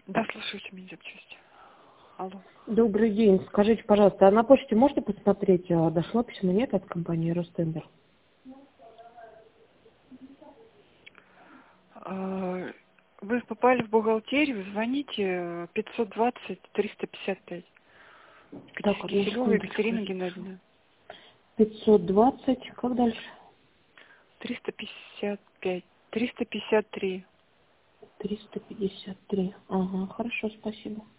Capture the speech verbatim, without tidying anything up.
Да, слушайте меня, запчасти. Алло. Добрый день. Скажите, пожалуйста, а на почте можете посмотреть, а, дошло письмо, нет, от компании Ростендер? А, Вы попали в бухгалтерию, звоните пятьсот двадцать триста пятьдесят пять. Так, одну Киселева секундочку. Екатерина Геннадьевна. пятьсот двадцать, как дальше? триста пятьдесят пять. триста пятьдесят три. триста пятьдесят три. Ага, хорошо, спасибо.